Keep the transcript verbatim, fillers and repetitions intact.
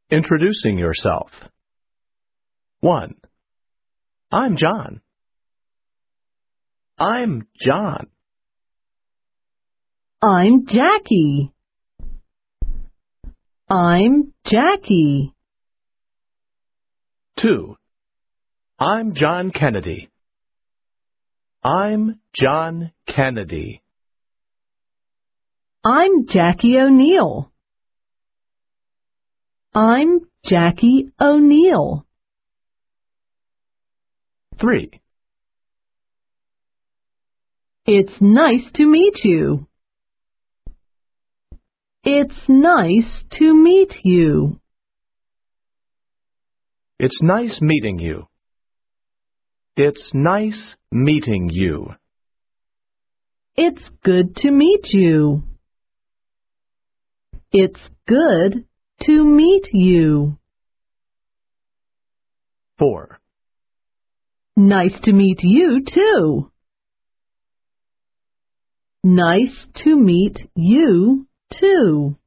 Introducing yourself. one. I'm John. I'm John. I'm Jackie. I'm Jackie. two. I'm John Kennedy. I'm John Kennedy. I'm Jackie O'Neill. I'm Jackie O'Neill. three. It's nice to meet you. It's nice to meet you. It's nice meeting you. It's nice meeting you. It's good to meet you. It's good to meet you. four. Nice to meet you, too. Nice to meet you, too.